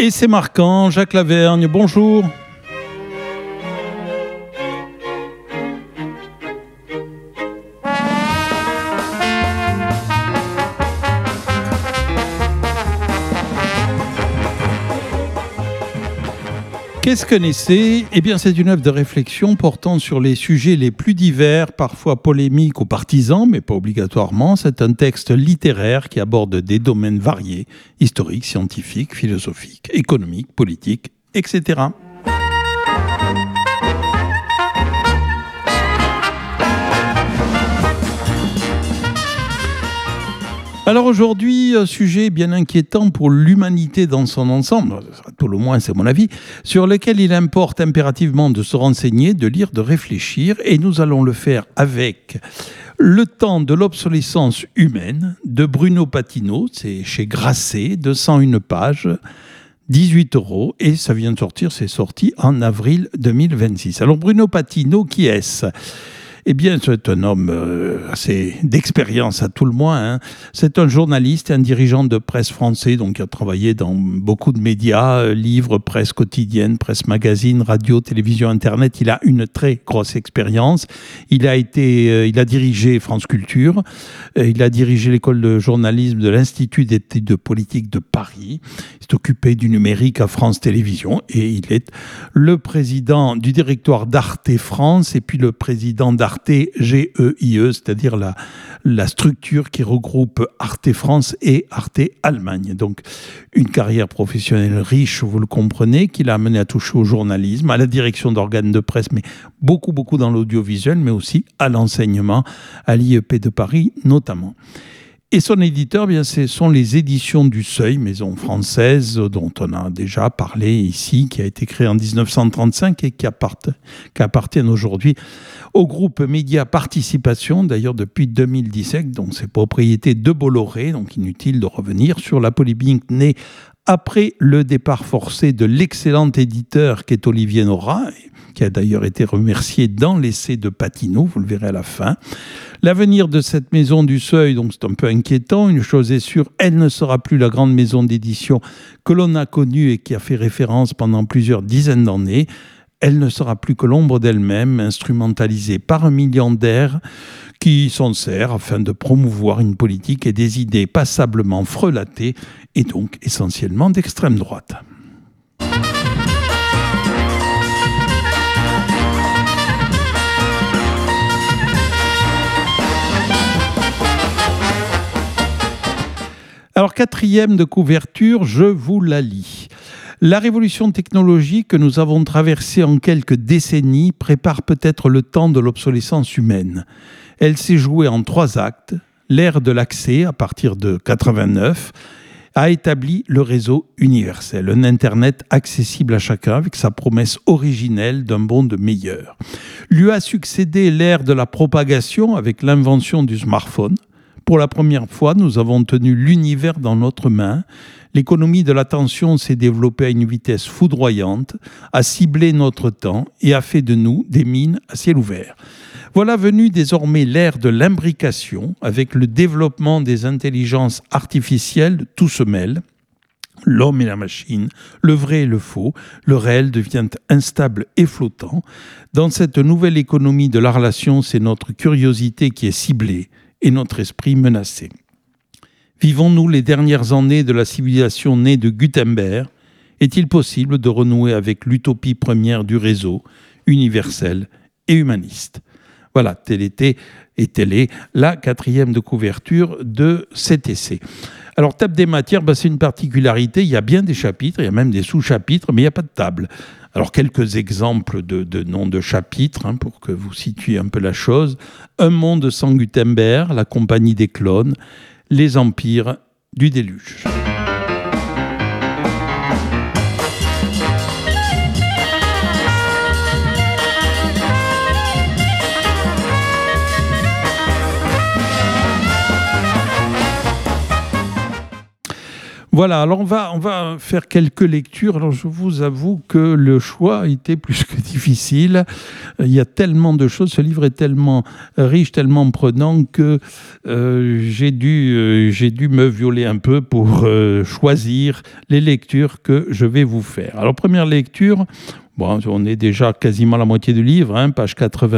Et c'est marquant, Jacques Lavergne, bonjour. Qu'est-ce qu'un essai ? Eh bien, c'est une œuvre de réflexion portant sur les sujets les plus divers, parfois polémiques ou partisans, mais pas obligatoirement. C'est un texte littéraire qui aborde des domaines variés, historiques, scientifiques, philosophiques, économiques, politiques, etc. Alors aujourd'hui, un sujet bien inquiétant pour l'humanité dans son ensemble, tout le moins c'est mon avis, sur lequel il importe impérativement de se renseigner, de lire, de réfléchir, et nous allons le faire avec Le temps de l'obsolescence humaine de Bruno Patino, c'est chez Grasset, 201 pages, 18 €, et ça vient de sortir, c'est sorti en avril 2026. Alors Bruno Patino, qui est-ce ? Eh bien, c'est un homme assez d'expérience à tout le moins. Hein. C'est un journaliste et un dirigeant de presse français, donc qui a travaillé dans beaucoup de médias, livres, presse quotidienne, presse magazine, radio, télévision, internet. Il a une très grosse expérience. Il a dirigé France Culture. Il a dirigé l'école de journalisme de l'Institut d'études politiques de Paris. Il s'est occupé du numérique à France Télévisions et il est le président du directoire d'Arte France et puis le président d'Arte GEIE, c'est-à-dire la structure qui regroupe Arte France et Arte Allemagne. Donc, une carrière professionnelle riche, vous le comprenez, qui l'a amené à toucher au journalisme, à la direction d'organes de presse, mais beaucoup dans l'audiovisuel, mais aussi à l'enseignement, à l'IEP de Paris notamment. Et son éditeur, bien, ce sont les éditions du Seuil, maison française dont on a déjà parlé ici, qui a été créée en 1935 et qui appartient aujourd'hui au groupe Média Participation, d'ailleurs depuis 2017, donc c'est propriété de Bolloré, donc inutile de revenir sur la polémique née après le départ forcé de l'excellent éditeur qu'est Olivier Nora, qui a d'ailleurs été remercié dans l'essai de Patino, vous le verrez à la fin. L'avenir de cette maison du Seuil, donc c'est un peu inquiétant. Une chose est sûre, elle ne sera plus la grande maison d'édition que l'on a connue et qui a fait référence pendant plusieurs dizaines d'années. Elle ne sera plus que l'ombre d'elle-même, instrumentalisée par un milliardaire qui s'en sert afin de promouvoir une politique et des idées passablement frelatées et donc essentiellement d'extrême droite. Alors, 4e de couverture, je vous la lis. La révolution technologique que nous avons traversée en quelques décennies prépare peut-être le temps de l'obsolescence humaine. Elle s'est jouée en 3 actes. L'ère de l'accès, à partir de 89, a établi le réseau universel, un Internet accessible à chacun avec sa promesse originelle d'un monde meilleur. Lui a succédé l'ère de la propagation avec l'invention du smartphone. Pour la première fois, nous avons tenu l'univers dans notre main. L'économie de l'attention s'est développée à une vitesse foudroyante, a ciblé notre temps et a fait de nous des mines à ciel ouvert. Voilà venue désormais l'ère de l'imbrication, avec le développement des intelligences artificielles, tout se mêle. L'homme et la machine, le vrai et le faux, le réel devient instable et flottant. Dans cette nouvelle économie de la relation, c'est notre curiosité qui est ciblée et notre esprit menacé. Vivons-nous les dernières années de la civilisation née de Gutenberg ? Est-il possible de renouer avec l'utopie première du réseau, universel et humaniste ? Voilà, telle est la 4e de couverture de cet essai. Alors, table des matières, c'est une particularité, il y a bien des chapitres, il y a même des sous-chapitres, mais il n'y a pas de table. Alors, quelques exemples de noms de chapitres, pour que vous situiez un peu la chose. Un monde sans Gutenberg, la compagnie des clones, les empires du déluge. Voilà, alors on va faire quelques lectures. Alors je vous avoue que le choix a été plus que difficile. Il y a tellement de choses, ce livre est tellement riche, tellement prenant que j'ai dû me violer un peu pour choisir les lectures que je vais vous faire. Alors première lecture, bon, on est déjà quasiment à la moitié du livre, page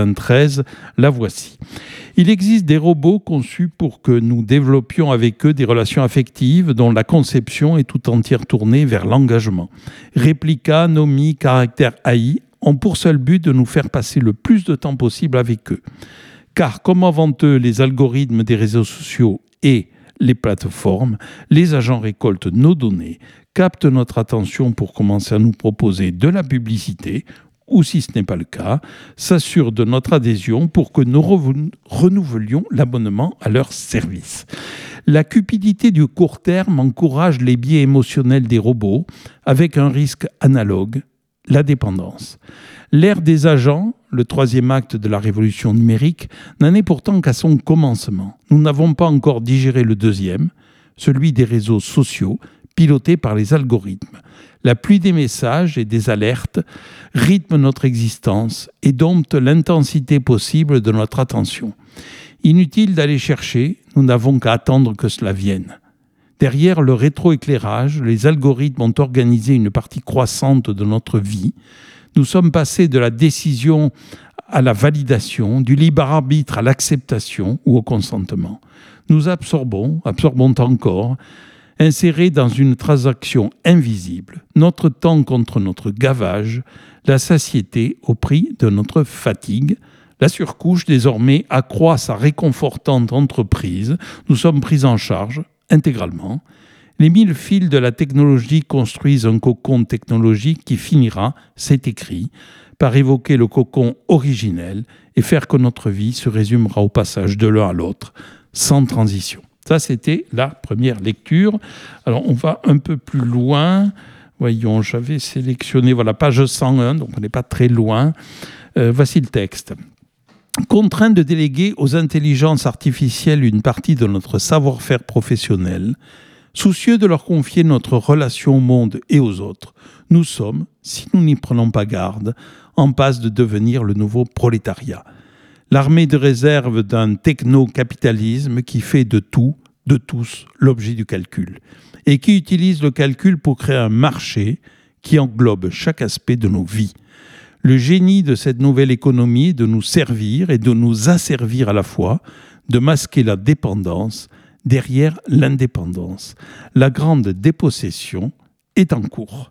93, la voici. Il existe des robots conçus pour que nous développions avec eux des relations affectives dont la conception est tout entière tournée vers l'engagement. Réplica, Nomi, Caractère AI ont pour seul but de nous faire passer le plus de temps possible avec eux. Car comme avant eux, les algorithmes des réseaux sociaux et les plateformes, les agents récoltent nos données, captent notre attention pour commencer à nous proposer de la publicité, ou si ce n'est pas le cas, s'assurent de notre adhésion pour que nous renouvelions l'abonnement à leur service. La cupidité du court terme encourage les biais émotionnels des robots, avec un risque analogue, la dépendance. L'ère des agents, le troisième acte de la révolution numérique, n'en est pourtant qu'à son commencement. Nous n'avons pas encore digéré le deuxième, celui des réseaux sociaux, pilotés par les algorithmes. La pluie des messages et des alertes rythme notre existence et dompte l'intensité possible de notre attention. Inutile d'aller chercher, nous n'avons qu'à attendre que cela vienne. Derrière le rétroéclairage, les algorithmes ont organisé une partie croissante de notre vie. Nous sommes passés de la décision à la validation, du libre arbitre à l'acceptation ou au consentement. Nous absorbons encore, insérés dans une transaction invisible, notre temps contre notre gavage, la satiété au prix de notre fatigue. La surcouche, désormais, accroît sa réconfortante entreprise. Nous sommes pris en charge intégralement. Les 1000 fils de la technologie construisent un cocon technologique qui finira, c'est écrit, par évoquer le cocon originel et faire que notre vie se résumera au passage de l'un à l'autre, sans transition. Ça, c'était la première lecture. Alors, on va un peu plus loin. Voyons, j'avais sélectionné, voilà, page 101, donc on n'est pas très loin. Voici le texte. Contraint de déléguer aux intelligences artificielles une partie de notre savoir-faire professionnel, soucieux de leur confier notre relation au monde et aux autres, nous sommes, si nous n'y prenons pas garde, en passe de devenir le nouveau prolétariat. L'armée de réserve d'un techno-capitalisme qui fait de tout, de tous, l'objet du calcul, et qui utilise le calcul pour créer un marché qui englobe chaque aspect de nos vies. Le génie de cette nouvelle économie est de nous servir et de nous asservir à la fois, de masquer la dépendance derrière l'indépendance. La grande dépossession est en cours.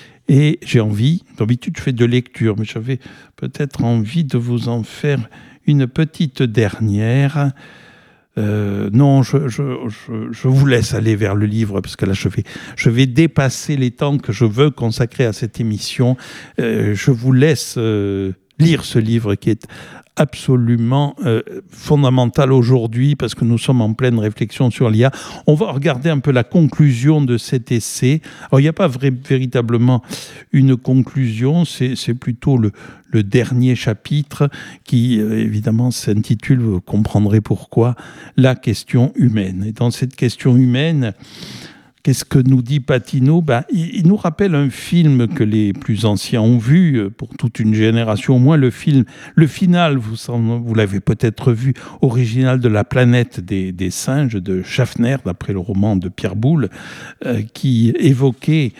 Et d'habitude je fais de lecture, mais j'avais peut-être envie de vous en faire une petite dernière. Non, je vous laisse aller vers le livre, parce que là, je vais dépasser les temps que je veux consacrer à cette émission. Je vous laisse lire ce livre qui est absolument fondamental aujourd'hui, parce que nous sommes en pleine réflexion sur l'IA. On va regarder un peu la conclusion de cet essai. Alors, il n'y a pas véritablement une conclusion, c'est plutôt le dernier chapitre qui, évidemment, s'intitule, vous comprendrez pourquoi, la question humaine. Et dans cette question humaine, qu'est-ce que nous dit Patineau ? Il nous rappelle un film que les plus anciens ont vu, pour toute une génération au moins, le final, vous l'avez peut-être vu, original de La planète des singes de Schaffner, d'après le roman de Pierre Boulle, qui évoquait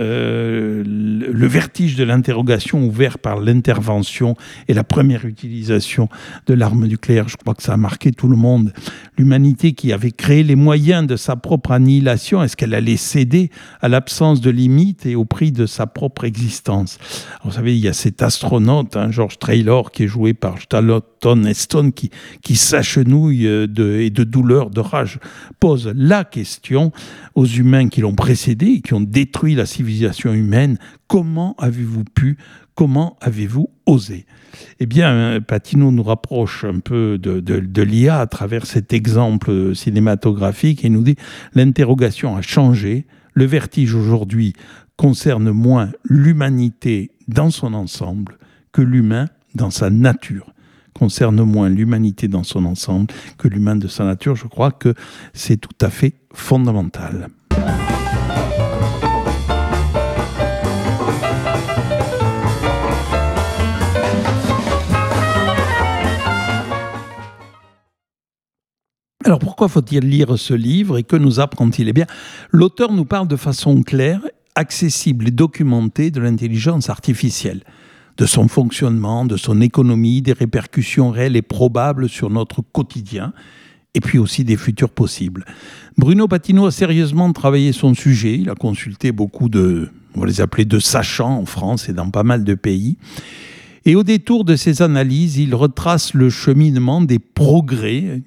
le vertige de l'interrogation ouvert par l'intervention et la première utilisation de l'arme nucléaire. Je crois que ça a marqué tout le monde. L'humanité qui avait créé les moyens de sa propre annihilation, est-ce qu'elle allait céder à l'absence de limites et au prix de sa propre existence? Alors, vous savez, il y a cet astronaute, George Traylor, qui est joué par Charlton Heston, qui s'agenouille et de douleur, de rage, pose la question aux humains qui l'ont précédé et qui ont détruit la civilisation humaine. Comment avez-vous pu, comment avez-vous osé? Eh bien, Patineau nous rapproche un peu de l'IA à travers cet exemple cinématographique et nous dit « L'interrogation a changé, le vertige aujourd'hui concerne moins l'humanité dans son ensemble que l'humain dans sa nature. » Concerne moins l'humanité dans son ensemble que l'humain de sa nature. Je crois que c'est tout à fait fondamental. Alors pourquoi faut-il lire ce livre et que nous apprend-il ? Eh bien, l'auteur nous parle de façon claire, accessible et documentée de l'intelligence artificielle, de son fonctionnement, de son économie, des répercussions réelles et probables sur notre quotidien, et puis aussi des futurs possibles. Bruno Patino a sérieusement travaillé son sujet, il a consulté beaucoup on va les appeler de sachants en France et dans pas mal de pays. Et au détour de ces analyses, il retrace le cheminement des progrès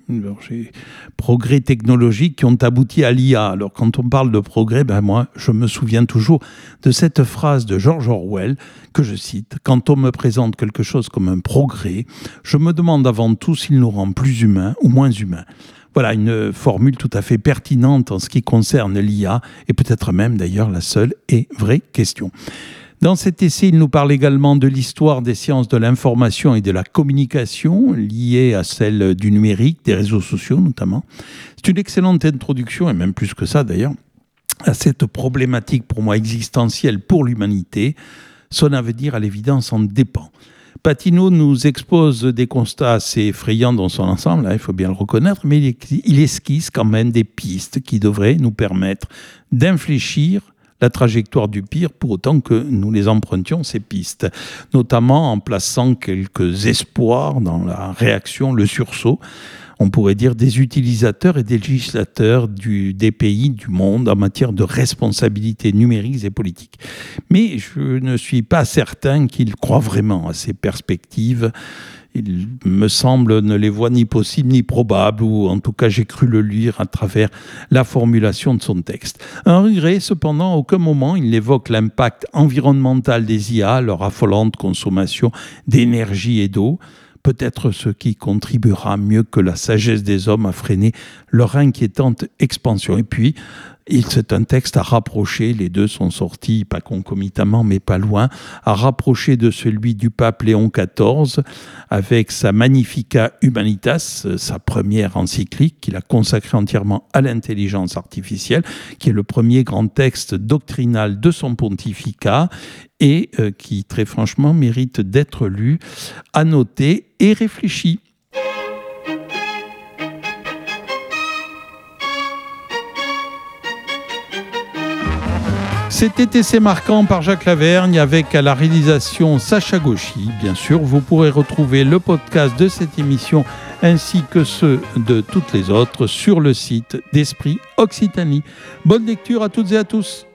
technologiques qui ont abouti à l'IA. Alors quand on parle de progrès, moi je me souviens toujours de cette phrase de George Orwell que je cite: « Quand on me présente quelque chose comme un progrès, je me demande avant tout s'il nous rend plus humains ou moins humains. » Voilà une formule tout à fait pertinente en ce qui concerne l'IA et peut-être même d'ailleurs la seule et vraie question. Dans cet essai, il nous parle également de l'histoire des sciences de l'information et de la communication, liées à celle du numérique, des réseaux sociaux notamment. C'est une excellente introduction, et même plus que ça d'ailleurs, à cette problématique pour moi existentielle pour l'humanité. Son avenir, à l'évidence, en dépend. Patino nous expose des constats assez effrayants dans son ensemble, il faut bien le reconnaître, mais il esquisse quand même des pistes qui devraient nous permettre d'infléchir la trajectoire du pire, pour autant que nous les empruntions, ces pistes, notamment en plaçant quelques espoirs dans la réaction, le sursaut, on pourrait dire, des utilisateurs et des législateurs des pays, du monde, en matière de responsabilités numériques et politiques. Mais je ne suis pas certain qu'ils croient vraiment à ces perspectives. Il me semble ne les voit ni possibles ni probables, ou en tout cas j'ai cru le lire à travers la formulation de son texte. Un regret cependant, à aucun moment il n'évoque l'impact environnemental des IA, leur affolante consommation d'énergie et d'eau, peut-être ce qui contribuera mieux que la sagesse des hommes à freiner leur inquiétante expansion. Et puis, c'est un texte à rapprocher, les deux sont sortis, pas concomitamment, mais pas loin, à rapprocher de celui du pape Léon XIV, avec sa Magnificat Humanitas, sa première encyclique, qu'il a consacrée entièrement à l'intelligence artificielle, qui est le premier grand texte doctrinal de son pontificat, et qui, très franchement, mérite d'être lu, annoté et réfléchi. C'était Essai marquant par Jacques Lavergne avec à la réalisation Sacha Gauchy. Bien sûr, vous pourrez retrouver le podcast de cette émission ainsi que ceux de toutes les autres sur le site d'Esprit Occitanie. Bonne lecture à toutes et à tous.